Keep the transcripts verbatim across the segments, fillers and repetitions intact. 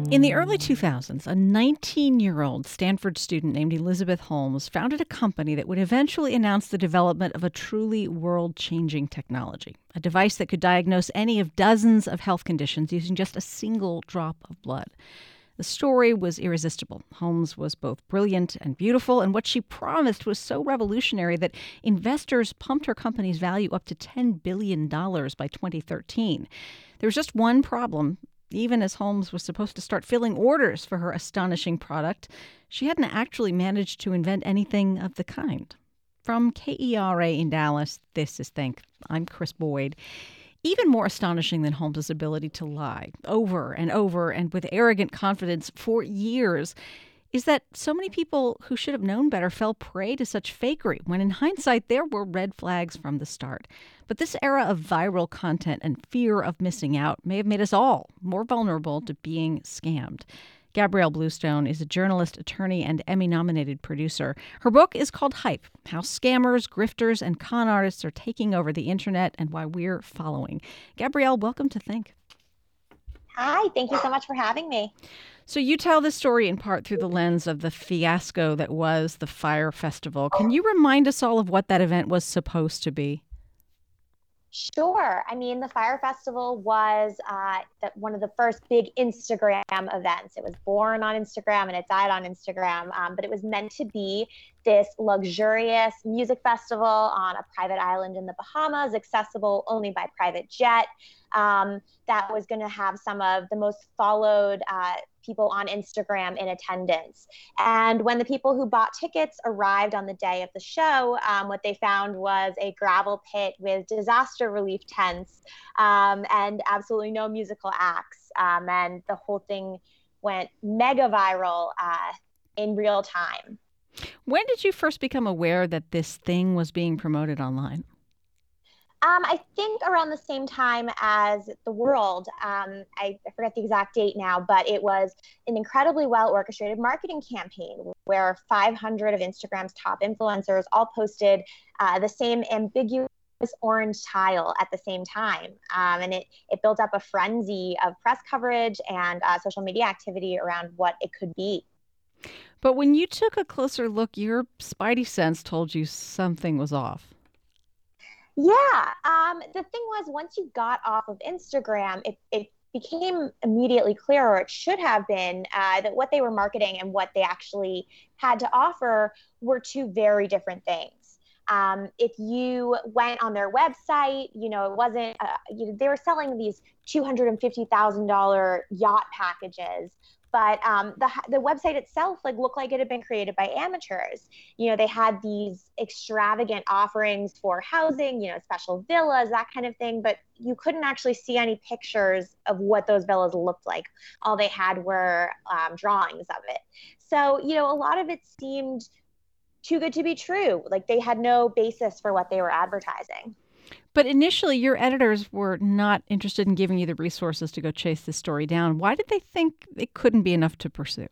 In the early two thousands, a nineteen-year-old Stanford student named Elizabeth Holmes founded a company that would eventually announce the development of a truly world-changing technology, a device that could diagnose any of dozens of health conditions using just a single drop of blood. The story was irresistible. Holmes was both brilliant and beautiful, and what she promised was so revolutionary that investors pumped her company's value up to ten billion dollars by twenty thirteen. There was just one problem. Even as Holmes was supposed to start filling orders for her astonishing product, she hadn't actually managed to invent anything of the kind. From K E R A in Dallas, this is Think. I'm Chris Boyd. Even more astonishing than Holmes' ability to lie over and over and with arrogant confidence for years is that so many people who should have known better fell prey to such fakery when in hindsight there were red flags from the start. But this era of viral content and fear of missing out may have made us all more vulnerable to being scammed. Gabrielle Bluestone is a journalist, attorney, and Emmy-nominated producer. Her book is called Hype: How Scammers, Grifters, and Con Artists Are Taking Over the Internet and Why We're Following. Gabrielle, welcome to Think. Hi, thank you so much for having me. So you tell this story in part through the lens of the fiasco that was the Fyre Festival. Can you remind us all of what that event was supposed to be? Sure. I mean, the Fyre Festival was uh, the, one of the first big Instagram events. It was born on Instagram and it died on Instagram, um, but it was meant to be this luxurious music festival on a private island in the Bahamas, accessible only by private jet. Um, that was going to have some of the most followed uh, people on Instagram in attendance. And when the people who bought tickets arrived on the day of the show, um, what they found was a gravel pit with disaster relief tents um, and absolutely no musical acts. Um, and the whole thing went mega viral uh, in real time. When did you first become aware that this thing was being promoted online? Um, I think around the same time as The World. Um, I, I forget the exact date now, but it was an incredibly well-orchestrated marketing campaign where five hundred of Instagram's top influencers all posted uh, the same ambiguous orange tile at the same time. Um, and it, it built up a frenzy of press coverage and uh, social media activity around what it could be. But when you took a closer look, your spidey sense told you something was off. Yeah. Um, the thing was, once you got off of Instagram, it, it became immediately clear, or it should have been, uh, that what they were marketing and what they actually had to offer were two very different things. Um, if you went on their website, you know, it wasn't, uh, you know, they were selling these two hundred fifty thousand dollars yacht packages. But um, the the website itself like looked like it had been created by amateurs. You know, they had these extravagant offerings for housing, you know, special villas, that kind of thing. But you couldn't actually see any pictures of what those villas looked like. All they had were um, drawings of it. So, you know, a lot of it seemed too good to be true. Like they had no basis for what they were advertising. But initially, your editors were not interested in giving you the resources to go chase this story down. Why did they think it couldn't be enough to pursue?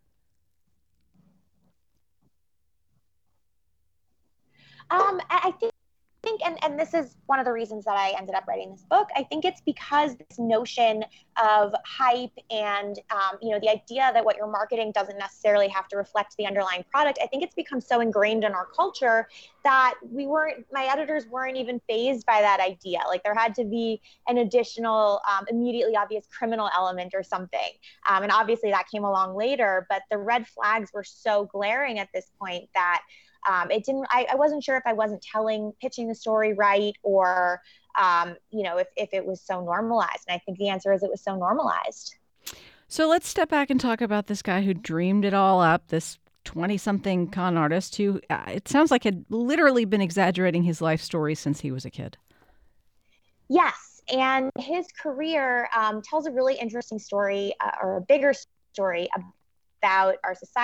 Um, I think, think and, and this is one of the reasons that I ended up writing this book. I think it's because this notion of hype and, um, you know, the idea that what you're marketing doesn't necessarily have to reflect the underlying product. I think it's become so ingrained in our culture that we weren't, my editors weren't even fazed by that idea. Like there had to be an additional, um, immediately obvious criminal element or something. Um, and obviously that came along later, but the red flags were so glaring at this point that Um, it didn't, I, I wasn't sure if I wasn't telling, pitching the story right, or, um, you know, if, if it was so normalized. And I think the answer is it was so normalized. So let's step back and talk about this guy who dreamed it all up, this twenty-something con artist who, uh, it sounds like had literally been exaggerating his life story since he was a kid. Yes. And his career um, tells a really interesting story, uh, or a bigger story about our society,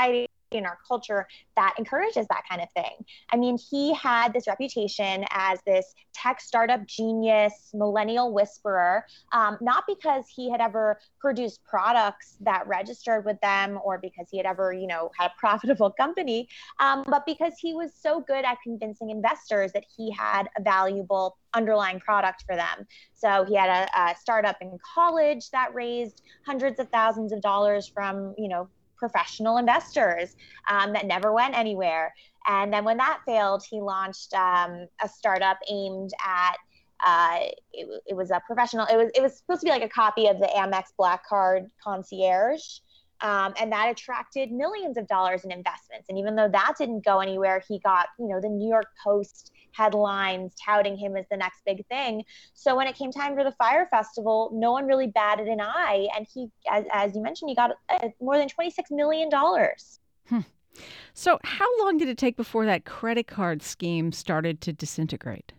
in our culture that encourages that kind of thing. I mean, he had this reputation as this tech startup genius, millennial whisperer, um, not because he had ever produced products that registered with them or because he had ever, you know, had a profitable company, um, but because he was so good at convincing investors that he had a valuable underlying product for them. So he had a, a startup in college that raised hundreds of thousands of dollars from, you know, professional investors um, that never went anywhere. And then when that failed, he launched um, a startup aimed at uh, it, it was a professional. It was it was supposed to be like a copy of the Amex Black Card Concierge. Um, and that attracted millions of dollars in investments. And even though that didn't go anywhere, he got, you know, the New York Post headlines touting him as the next big thing. So when it came time for the Fyre Festival, no one really batted an eye. And he, as, as you mentioned, he got uh, more than twenty-six million dollars. Hmm. So how long did it take before that credit card scheme started to disintegrate?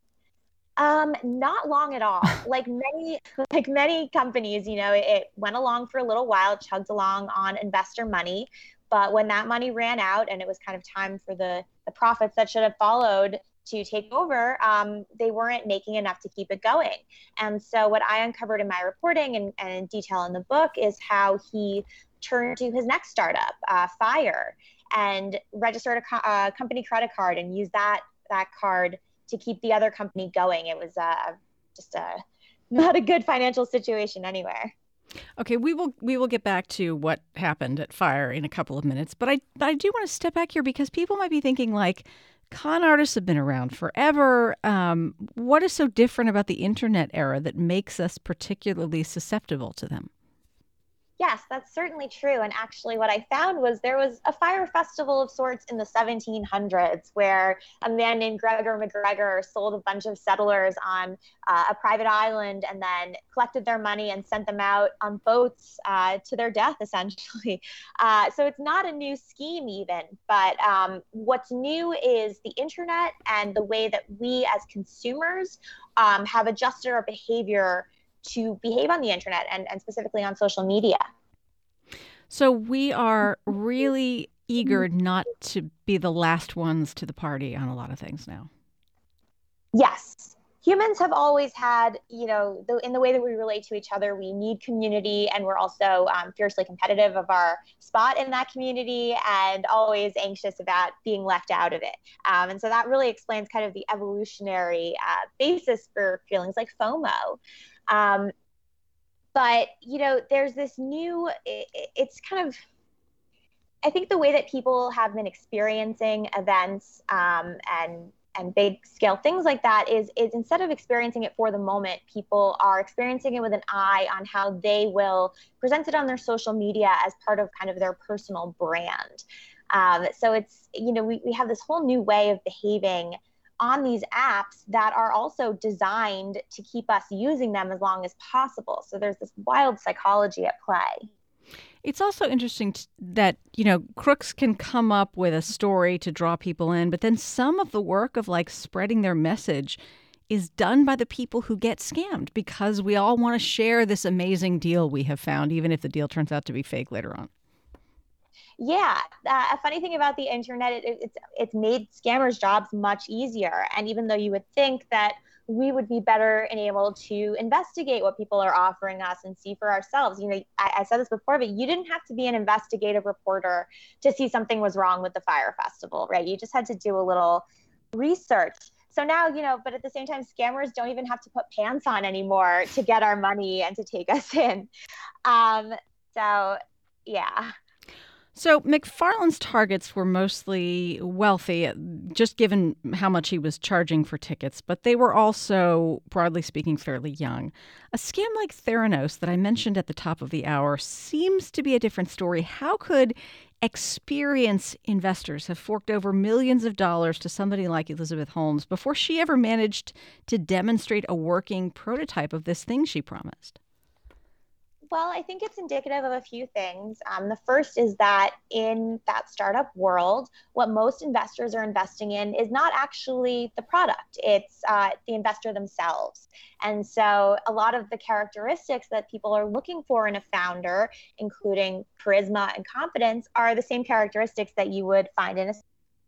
Um, not long at all. Like many, like many companies, you know, it, it went along for a little while, chugged along on investor money. But when that money ran out and it was kind of time for the, the profits that should have followed to take over, um, they weren't making enough to keep it going. And so what I uncovered in my reporting and, and in detail in the book is how he turned to his next startup, uh, Fyre, and registered a, co- a company credit card and used that that card to keep the other company going. It was uh, just a, not a good financial situation anywhere. Okay, we will we will get back to what happened at Fyre in a couple of minutes, but I I do want to step back here because people might be thinking like, con artists have been around forever. Um, what is so different about the internet era that makes us particularly susceptible to them? Yes, that's certainly true. And actually what I found was there was a Fyre Festival of sorts in the seventeen hundreds where a man named Gregor MacGregor sold a bunch of settlers on uh, a private island and then collected their money and sent them out on boats uh, to their death, essentially. Uh, so it's not a new scheme even, but um, what's new is the internet and the way that we as consumers um, have adjusted our behavior to behave on the internet and, and specifically on social media. So we are really eager not to be the last ones to the party on a lot of things now. Yes. Humans have always had, you know, the, in the way that we relate to each other, we need community, and we're also um, fiercely competitive of our spot in that community and always anxious about being left out of it. Um, and so that really explains kind of the evolutionary uh, basis for feelings like FOMO. Um, but, you know, there's this new, it, it's kind of, I think the way that people have been experiencing events um, and and big scale things like that is, is instead of experiencing it for the moment, people are experiencing it with an eye on how they will present it on their social media as part of kind of their personal brand. Um, so it's, you know, we, we have this whole new way of behaving on these apps that are also designed to keep us using them as long as possible. So there's this wild psychology at play. It's also interesting t- that, you know, crooks can come up with a story to draw people in, but then some of the work of like spreading their message is done by the people who get scammed because we all want to share this amazing deal we have found, even if the deal turns out to be fake later on. Yeah, uh, a funny thing about the internet, it, it's it's made scammers' jobs much easier. And even though you would think that we would be better and able to investigate what people are offering us and see for ourselves. You know, I, I said this before, but you didn't have to be an investigative reporter to see something was wrong with the Fyre Festival, right? You just had to do a little research. So now, you know, but at the same time, scammers don't even have to put pants on anymore to get our money and to take us in. Um, so, yeah. So McFarland's targets were mostly wealthy, just given how much he was charging for tickets, but they were also, broadly speaking, fairly young. A scam like Theranos that I mentioned at the top of the hour seems to be a different story. How could experienced investors have forked over millions of dollars to somebody like Elizabeth Holmes before she ever managed to demonstrate a working prototype of this thing she promised? Well, I think it's indicative of a few things. Um, the first is that in that startup world, what most investors are investing in is not actually the product, it's uh, the investor themselves. And so a lot of the characteristics that people are looking for in a founder, including charisma and confidence, are the same characteristics that you would find in a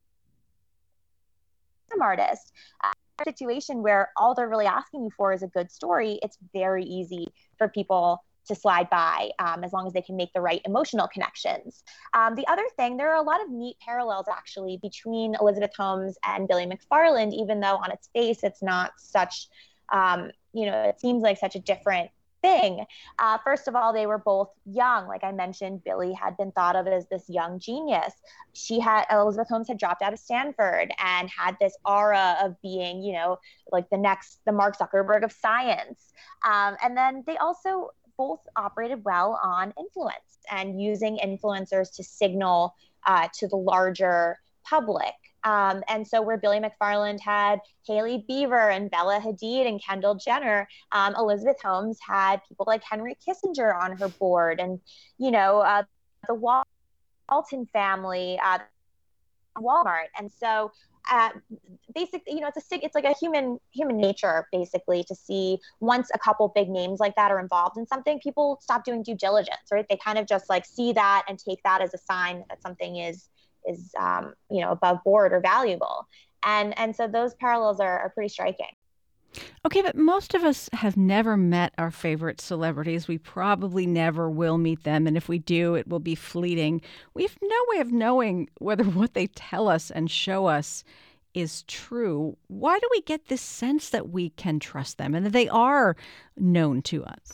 artist. Uh, situation where all they're really asking you for is a good story, it's very easy for people to slide by um, as long as they can make the right emotional connections. Um, the other thing, there are a lot of neat parallels actually between Elizabeth Holmes and Billy McFarland, even though on its face it's not such, um, you know, it seems like such a different thing. Uh, first of all, they were both young. Like I mentioned, Billy had been thought of as this young genius. She had, Elizabeth Holmes had dropped out of Stanford and had this aura of being, you know, like the next, the Mark Zuckerberg of science. Um, and then they also both operated well on influence and using influencers to signal uh, to the larger public. Um, and so where Billy McFarland had Hailey Bieber and Bella Hadid and Kendall Jenner, um, Elizabeth Holmes had people like Henry Kissinger on her board and, you know, uh, the Walton family, uh, Walmart. And so uh, basically, you know, it's a it's like a human human nature, basically, to see once a couple big names like that are involved in something, people stop doing due diligence, right? They kind of just like see that and take that as a sign that something is is um, you know, above board or valuable. And and so those parallels are, are pretty striking. Okay, but most of us have never met our favorite celebrities. We probably never will meet them. And if we do, it will be fleeting. We have no way of knowing whether what they tell us and show us is true. Why do we get this sense that we can trust them and that they are known to us?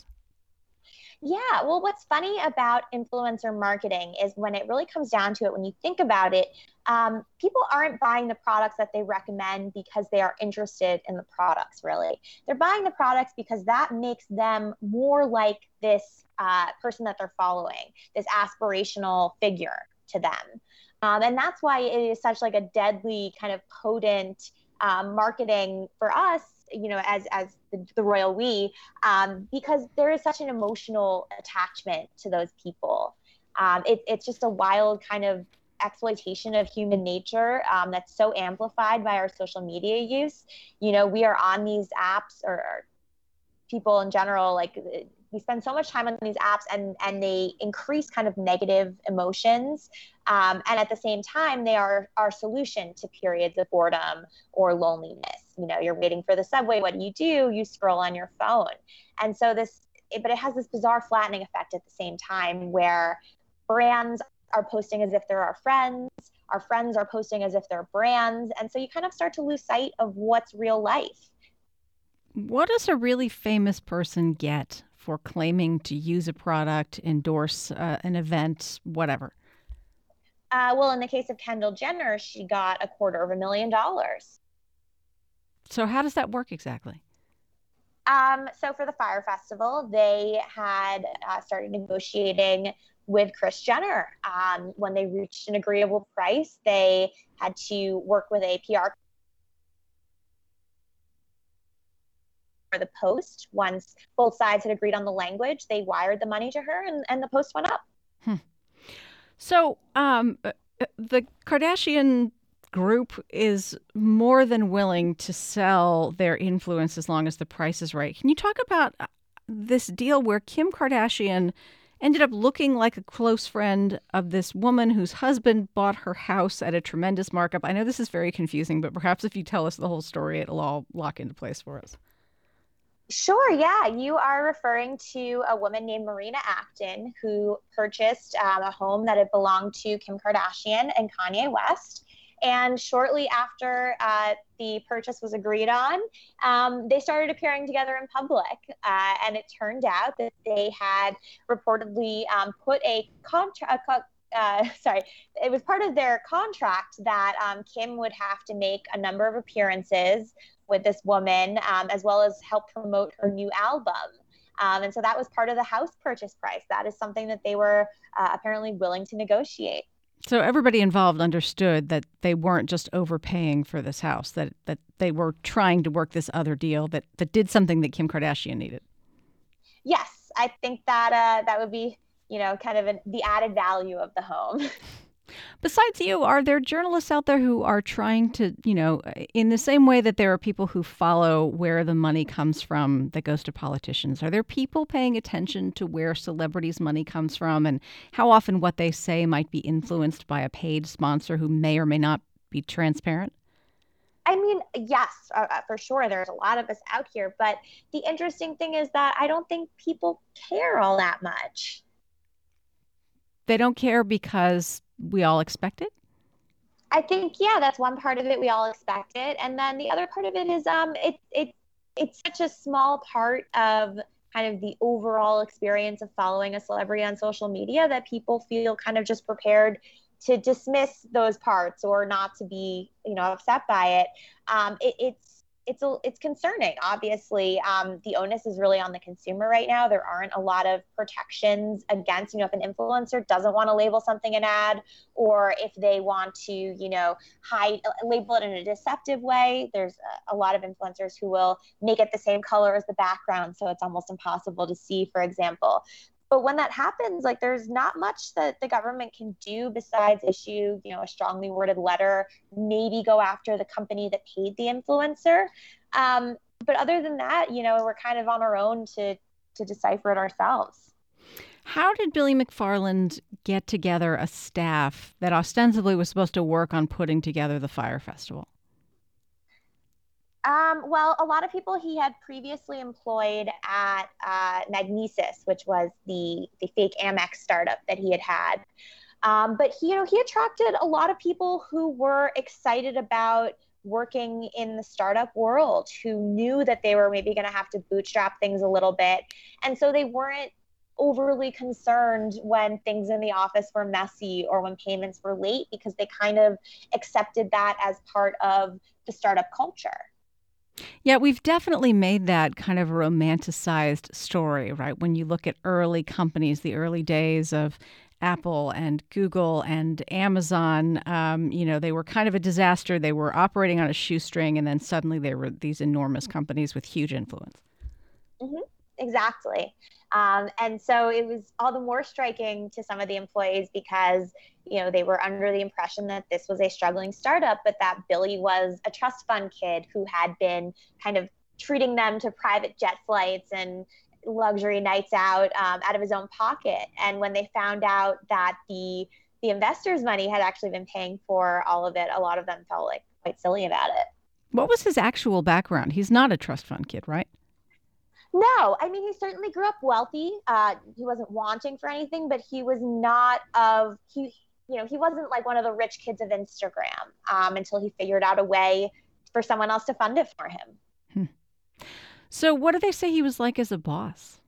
Yeah, well, what's funny about influencer marketing is when it really comes down to it, when you think about it, um, people aren't buying the products that they recommend because they are interested in the products, really. They're buying the products because that makes them more like this uh, person that they're following, this aspirational figure to them. Um, and that's why it is such like a deadly kind of potent um, marketing for us, you know, as as the, the royal we, um, because there is such an emotional attachment to those people. Um, it, it's just a wild kind of exploitation of human nature um, that's so amplified by our social media use. You know, we are on these apps, or, or people in general, like we spend so much time on these apps, and and they increase kind of negative emotions, um, and at the same time they are our solution to periods of boredom or loneliness. You know, you're waiting for the subway, what do you do? You scroll on your phone. And so this it, but it has this bizarre flattening effect at the same time, where brands are posting as if they're our friends, our friends are posting as if they're brands, and so you kind of start to lose sight of what's real life. What does a really famous person get for claiming to use a product, endorse uh, an event, whatever? Uh, well, in the case of Kendall Jenner, she got a quarter of a million dollars. So how does that work exactly? Um, so for the Fyre Festival, they had uh, started negotiating with Kris Jenner. Um, when they reached an agreeable price, they had to work with a P R for the post. Once both sides had agreed on the language, they wired the money to her, and, and the post went up. Hmm. So um, the Kardashian group is more than willing to sell their influence as long as the price is right. Can you talk about this deal where Kim Kardashian ended up looking like a close friend of this woman whose husband bought her house at a tremendous markup? I know this is very confusing, but perhaps if you tell us the whole story, it'll all lock into place for us. Sure, yeah. You are referring to a woman named Marina Acton, who purchased um, a home that had belonged to Kim Kardashian and Kanye West. And shortly after uh, the purchase was agreed on, um, they started appearing together in public. Uh, and it turned out that they had reportedly um, put a contract, uh, sorry, it was part of their contract that um, Kim would have to make a number of appearances with this woman, um, as well as help promote her new album. Um, and so that was part of the house purchase price. That is something that they were uh, apparently willing to negotiate. So everybody involved understood that they weren't just overpaying for this house, that that they were trying to work this other deal that, that did something that Kim Kardashian needed. Yes. I think that uh, that would be, you know, kind of an, the added value of the home. Besides you, are there journalists out there who are trying to, you know, in the same way that there are people who follow where the money comes from that goes to politicians, are there people paying attention to where celebrities' money comes from and how often what they say might be influenced by a paid sponsor who may or may not be transparent? I mean, yes, uh, uh, for sure. There's a lot of us out here. But the interesting thing is that I don't think people care all that much. They don't care because we all expect it? I think, yeah, that's one part of it. We all expect it. And then the other part of it is um, it, it, it's such a small part of kind of the overall experience of following a celebrity on social media that people feel kind of just prepared to dismiss those parts or not to be, you know, upset by it. Um, it it's it's a, it's concerning. Obviously, um, the onus is really on the consumer right now. There aren't a lot of protections against, you know, if an influencer doesn't want to label something an ad, or if they want to, you know, hide, label it in a deceptive way. There's a, a lot of influencers who will make it the same color as the background, so it's almost impossible to see, for example. But when that happens, like there's not much that the government can do besides issue, you know, a strongly worded letter, maybe go after the company that paid the influencer. Um, but other than that, you know, we're kind of on our own to to decipher it ourselves. How did Billy McFarland get together a staff that ostensibly was supposed to work on putting together the Fyre Festival? Um, well, a lot of people he had previously employed at uh, Magnesis, which was the the fake Amex startup that he had had. Um, but he, you know, he attracted a lot of people who were excited about working in the startup world, who knew that they were maybe going to have to bootstrap things a little bit, and so they weren't overly concerned when things in the office were messy or when payments were late, because they kind of accepted that as part of the startup culture. Yeah, we've definitely made that kind of romanticized story, right? When you look at early companies, the early days of Apple and Google and Amazon, um, you know, they were kind of a disaster. They were operating on a shoestring, and then suddenly they were these enormous companies with huge influence. Mm-hmm. Exactly. Um, and so it was all the more striking to some of the employees because, you know, they were under the impression that this was a struggling startup, but that Billy was a trust fund kid who had been kind of treating them to private jet flights and luxury nights out um, out of his own pocket. And when they found out that the the investors' money had actually been paying for all of it, a lot of them felt like quite silly about it. What was his actual background? He's not a trust fund kid, right? No, I mean, he certainly grew up wealthy. Uh, he wasn't wanting for anything, but he was not of, he, you know, he wasn't like one of the rich kids of Instagram um, until he figured out a way for someone else to fund it for him. Hmm. So what do they say he was like as a boss?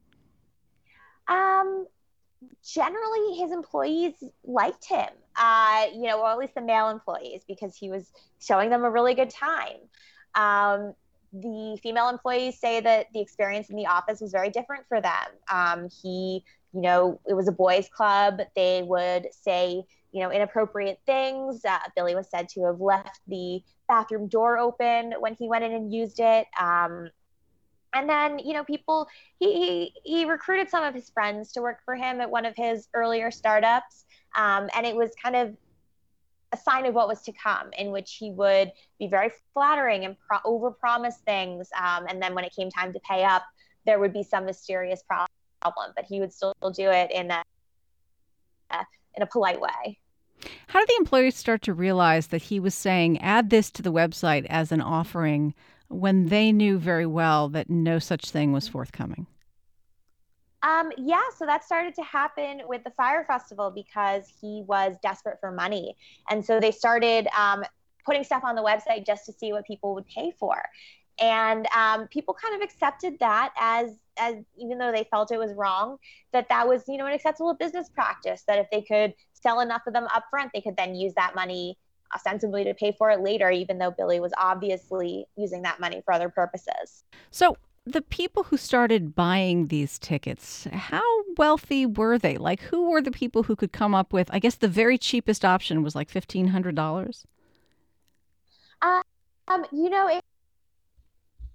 Um, generally, his employees liked him, uh, you know, or at least the male employees, because he was showing them a really good time. Um, The female employees say that the experience in the office was very different for them. Um, he, you know, it was a boys' club. They would say, you know, inappropriate things. Uh, Billy was said to have left the bathroom door open when he went in and used it. Um, and then, you know, people, he, he, he recruited some of his friends to work for him at one of his earlier startups. Um, and it was kind of a sign of what was to come, in which he would be very flattering and pro- overpromise things. Um, and then when it came time to pay up, there would be some mysterious problem, but he would still do it in a, in a polite way. How did the employees start to realize that he was saying, add this to the website as an offering, when they knew very well that no such thing was forthcoming? Um, yeah, so that started to happen with the Fyre Festival because he was desperate for money. And so they started um, putting stuff on the website just to see what people would pay for. And um, people kind of accepted that as, as even though they felt it was wrong, that that was, you know, an acceptable business practice, that if they could sell enough of them upfront, they could then use that money ostensibly to pay for it later, even though Billy was obviously using that money for other purposes. So the people who started buying these tickets, how wealthy were they? Like, who were the people who could come up with, I guess the very cheapest option was like fifteen hundred dollars? Uh, um, you know, it,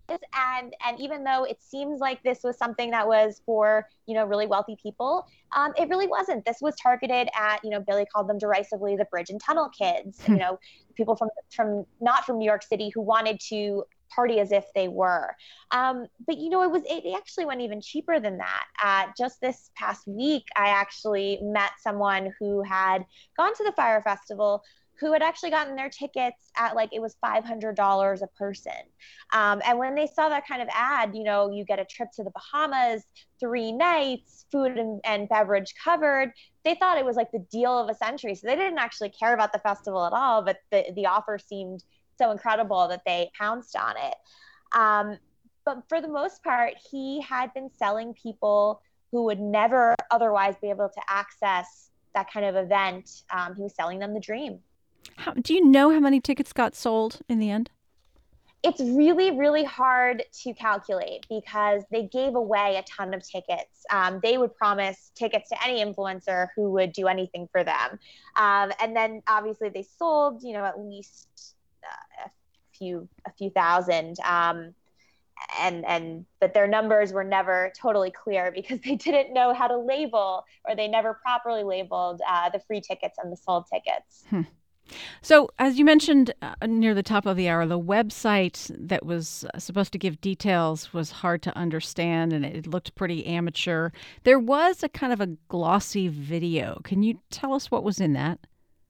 And and even though it seems like this was something that was for, you know, really wealthy people, um, it really wasn't. This was targeted at, you know, Billy called them derisively the bridge and tunnel kids, you know, people from from not from New York City who wanted to party as if they were. Um, but, you know, it was it actually went even cheaper than that. Uh, just this past week, I actually met someone who had gone to the Fyre Festival who had actually gotten their tickets at like, it was five hundred dollars a person. Um, and when they saw that kind of ad, you know, you get a trip to the Bahamas, three nights, food and, and beverage covered, they thought it was like the deal of a century. So they didn't actually care about the festival at all, but the, the offer seemed so incredible that they pounced on it. Um, but for the most part, he had been selling people who would never otherwise be able to access that kind of event. Um, he was selling them the dream. How, do you know how many tickets got sold in the end? It's really, really hard to calculate because they gave away a ton of tickets. Um, they would promise tickets to any influencer who would do anything for them. Um, and then obviously they sold, you know, at least uh, a few, a few thousand. Um, and, and, but their numbers were never totally clear because they didn't know how to label, or they never properly labeled uh, the free tickets and the sold tickets. Hmm. So, as you mentioned uh, near the top of the hour, the website that was uh, supposed to give details was hard to understand, and it looked pretty amateur. There was a kind of a glossy video. Can you tell us what was in that?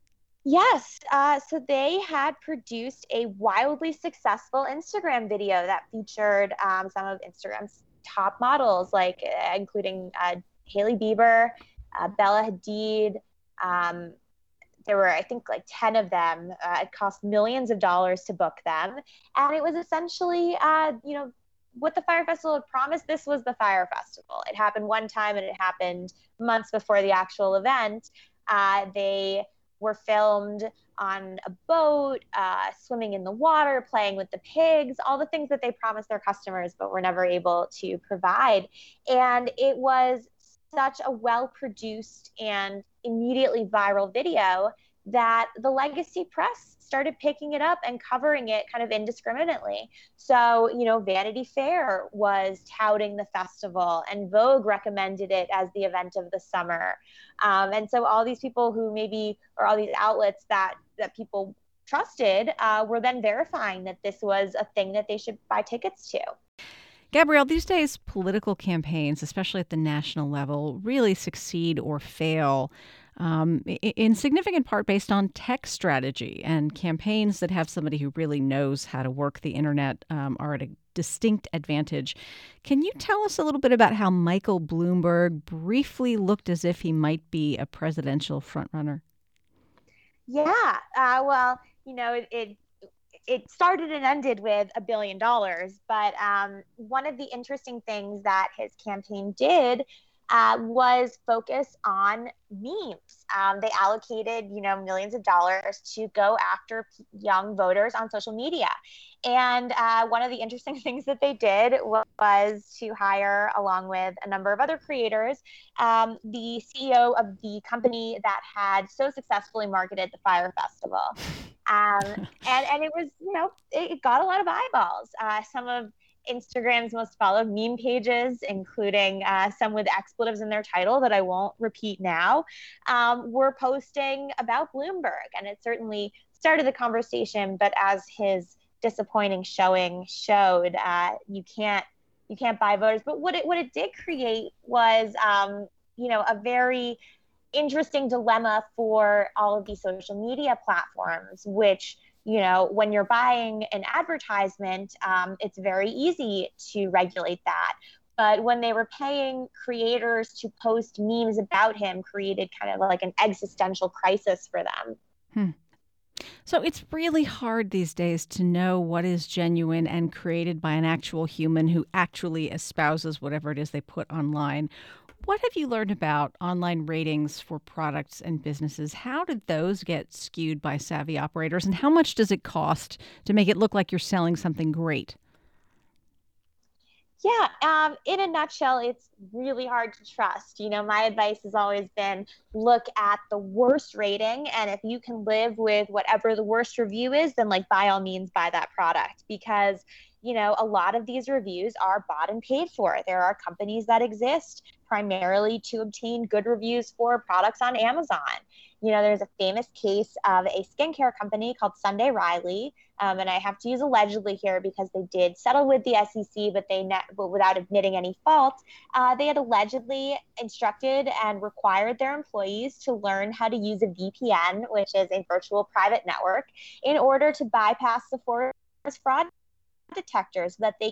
Yes. Uh, so they had produced a wildly successful Instagram video that featured um, some of Instagram's top models, like uh, including uh, Hailey Bieber, uh, Bella Hadid. Um, There were, I think, like ten of them. Uh, it cost millions of dollars to book them. And it was essentially, uh, you know, what the Fyre Festival had promised. This was the Fyre Festival. It happened one time and it happened months before the actual event. Uh, they were filmed on a boat, uh, swimming in the water, playing with the pigs, all the things that they promised their customers but were never able to provide. And it was such a well-produced and immediately viral video that the legacy press started picking it up and covering it kind of indiscriminately. So, you know, Vanity Fair was touting the festival and Vogue recommended it as the event of the summer. Um, and so all these people who maybe, or all these outlets that, that people trusted uh, were then verifying that this was a thing that they should buy tickets to. Gabrielle, these days, political campaigns, especially at the national level, really succeed or fail um, in significant part based on tech strategy. And campaigns that have somebody who really knows how to work the internet um, are at a distinct advantage. Can you tell us a little bit about how Michael Bloomberg briefly looked as if he might be a presidential frontrunner? Yeah, uh, well, you know, it, it it started and ended with a billion dollars. But um, one of the interesting things that his campaign did uh, was focus on memes. Um, they allocated, you know, millions of dollars to go after young voters on social media. And uh, one of the interesting things that they did was to hire, along with a number of other creators, um, the C E O of the company that had so successfully marketed the Fyre Festival. Um, and, and it was, you know, it, it got a lot of eyeballs. Uh, some of Instagram's most followed meme pages, including uh, some with expletives in their title that I won't repeat now, um, were posting about Bloomberg. And it certainly started the conversation, but as his disappointing showing showed, uh, you can't you can't buy voters. But what it what it did create was, um, you know, a very interesting dilemma for all of these social media platforms, which, you know, when you're buying an advertisement, um, it's very easy to regulate that. But when they were paying creators to post memes about him, created kind of like an existential crisis for them. Hmm. So it's really hard these days to know what is genuine and created by an actual human who actually espouses whatever it is they put online. What have you learned about online ratings for products and businesses? How did those get skewed by savvy operators, and how much does it cost to make it look like you're selling something great? Yeah, um, in a nutshell, it's really hard to trust. You know, my advice has always been look at the worst rating. And if you can live with whatever the worst review is, then like by all means buy that product, because you know, a lot of these reviews are bought and paid for. There are companies that exist primarily to obtain good reviews for products on Amazon. You know, there's a famous case of a skincare company called Sunday Riley, um, and I have to use allegedly here because they did settle with the S E C, but they ne- but without admitting any fault. Uh, they had allegedly instructed and required their employees to learn how to use a V P N, which is a virtual private network, in order to bypass Sephora's fraud detectors so that they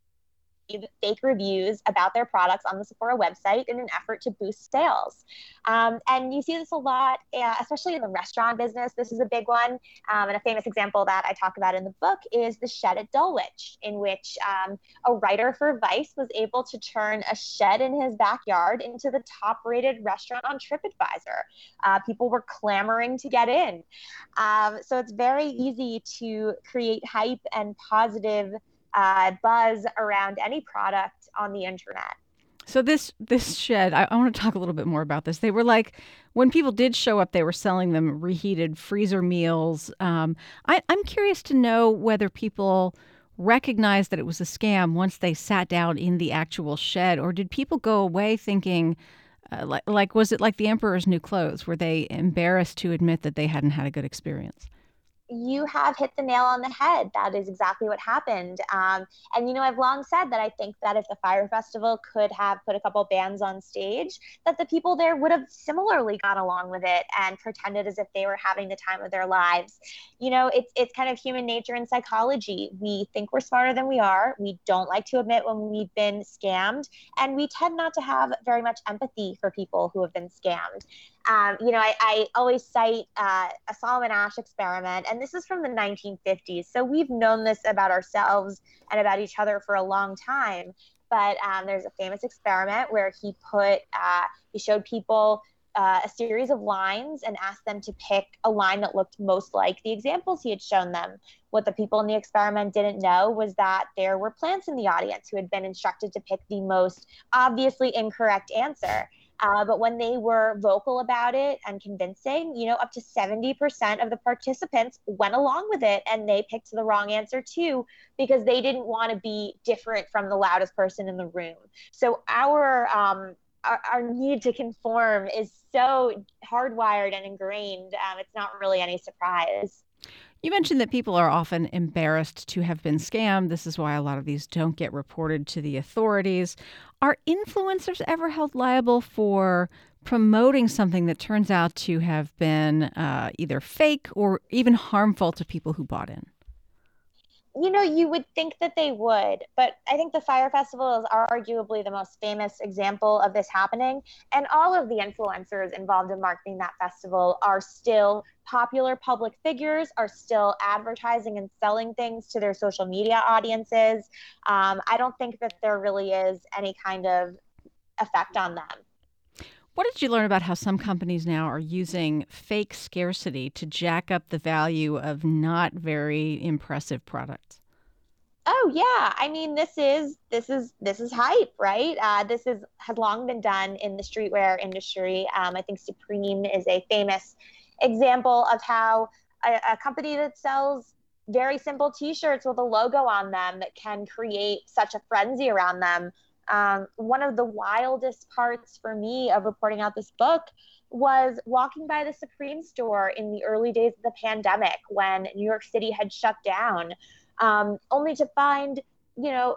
fake reviews about their products on the Sephora website in an effort to boost sales. Um, and you see this a lot, uh, especially in the restaurant business. This is a big one. Um, and a famous example that I talk about in the book is the shed at Dulwich, in which um, a writer for Vice was able to turn a shed in his backyard into the top-rated restaurant on TripAdvisor. Uh, people were clamoring to get in. Um, so it's very easy to create hype and positive Uh, buzz around any product on the internet. So this this shed, I, I want to talk a little bit more about this. They were like, when people did show up, they were selling them reheated freezer meals. Um, I, I'm curious to know whether people recognized that it was a scam once they sat down in the actual shed, or did people go away thinking, uh, like, like, was it like the Emperor's New Clothes? Were they embarrassed to admit that they hadn't had a good experience? You have hit the nail on the head. That is exactly what happened. Um, and, you know, I've long said that I think that if the Fire Festival could have put a couple bands on stage, that the people there would have similarly gone along with it and pretended as if they were having the time of their lives. You know, it's it's kind of human nature and psychology. We think we're smarter than we are. We don't like to admit when we've been scammed. And we tend not to have very much empathy for people who have been scammed. Um, you know, I, I always cite uh, a Solomon Asch experiment, and this is from the nineteen fifties. So we've known this about ourselves and about each other for a long time. But um, there's a famous experiment where he put, uh, he showed people uh, a series of lines and asked them to pick a line that looked most like the examples he had shown them. What the people in the experiment didn't know was that there were plants in the audience who had been instructed to pick the most obviously incorrect answer. Uh, but when they were vocal about it and convincing, you know, up to seventy percent of the participants went along with it, and they picked the wrong answer too, because they didn't want to be different from the loudest person in the room. So our, um, our, our need to conform is so hardwired and ingrained. Um, it's not really any surprise. You mentioned that people are often embarrassed to have been scammed. This is why a lot of these don't get reported to the authorities. Are influencers ever held liable for promoting something that turns out to have been uh, either fake or even harmful to people who bought in? You know, you would think that they would, but I think the Fire Festival is arguably the most famous example of this happening. And all of the influencers involved in marketing that festival are still popular public figures, are still advertising and selling things to their social media audiences. Um, I don't think that there really is any kind of effect on them. What did you learn about how some companies now are using fake scarcity to jack up the value of not very impressive products? Oh yeah, I mean this is this is this is hype, right? Uh, this is has long been done in the streetwear industry. Um, I think Supreme is a famous example of how a, a company that sells very simple T-shirts with a logo on them that can create such a frenzy around them. Um, one of the wildest parts for me of reporting out this book was walking by the Supreme store in the early days of the pandemic when New York City had shut down, um, only to find, you know,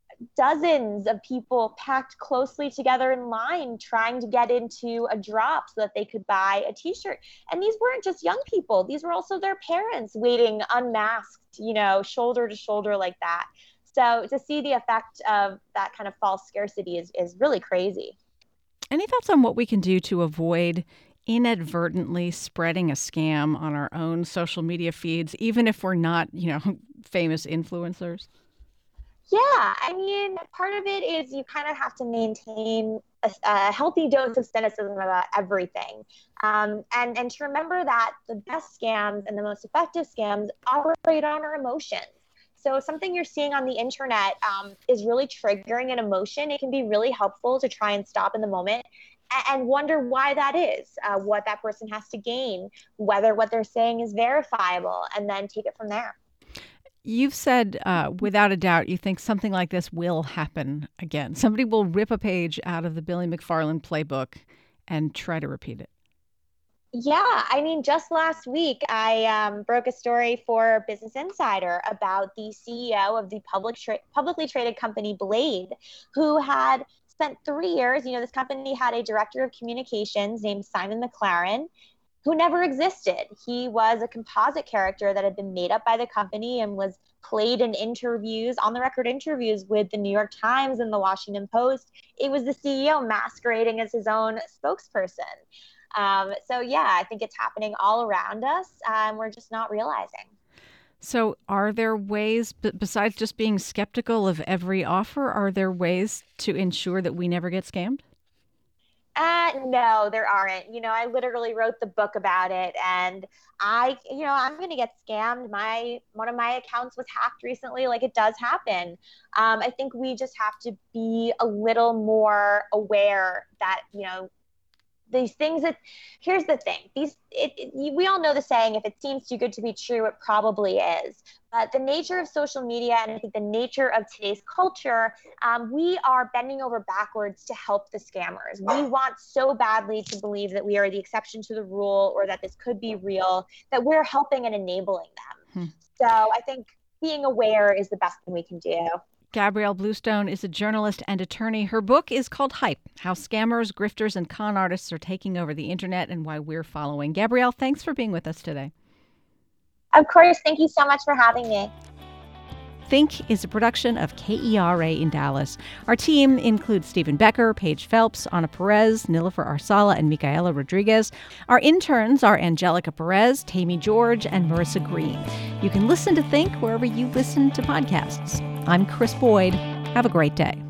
dozens of people packed closely together in line trying to get into a drop so that they could buy a T-shirt. And these weren't just young people. These were also their parents waiting unmasked, you know, shoulder to shoulder like that. So to see the effect of that kind of false scarcity is, is really crazy. Any thoughts on what we can do to avoid inadvertently spreading a scam on our own social media feeds, even if we're not, you know, famous influencers? Yeah, I mean, part of it is you kind of have to maintain a, a healthy dose of cynicism about everything. Um, and, and to remember that the best scams and the most effective scams operate on our emotions. So if something you're seeing on the internet um, is really triggering an emotion, it can be really helpful to try and stop in the moment and, and wonder why that is, uh, what that person has to gain, whether what they're saying is verifiable, and then take it from there. You've said, uh, without a doubt, you think something like this will happen again. Somebody will rip a page out of the Billy McFarland playbook and try to repeat it. Yeah, I mean, just last week, I um, broke a story for Business Insider about the C E O of the public tra- publicly traded company Blade, who had spent three years, you know, this company had a director of communications named Simon McLaren, who never existed. He was a composite character that had been made up by the company and was played in interviews, on the record interviews with the New York Times and the Washington Post. It was the C E O masquerading as his own spokesperson. Um, so, yeah, I think it's happening all around us. Um, we're just not realizing. So are there ways, b- besides just being skeptical of every offer, are there ways to ensure that we never get scammed? Uh, no, there aren't. You know, I literally wrote the book about it, and I, you know, I'm going to get scammed. My, one of my accounts was hacked recently. Like, it does happen. Um, I think we just have to be a little more aware that, you know, these things that, here's the thing, these, it, it, we all know the saying, if it seems too good to be true, it probably is. But the nature of social media and I think the nature of today's culture, um, we are bending over backwards to help the scammers. We want so badly to believe that we are the exception to the rule or that this could be real, that we're helping and enabling them. Hmm. So I think being aware is the best thing we can do. Gabrielle Bluestone is a journalist and attorney. Her book is called Hype, How Scammers, Grifters, and Con Artists Are Taking Over the Internet and Why We're Following. Gabrielle, thanks for being with us today. Of course. Thank you so much for having me. Think is a production of K E R A in Dallas. Our team includes Stephen Becker, Paige Phelps, Ana Perez, Nilofer Arsala, and Micaela Rodriguez. Our interns are Angelica Perez, Tammy George, and Marissa Green. You can listen to Think wherever you listen to podcasts. I'm Chris Boyd. Have a great day.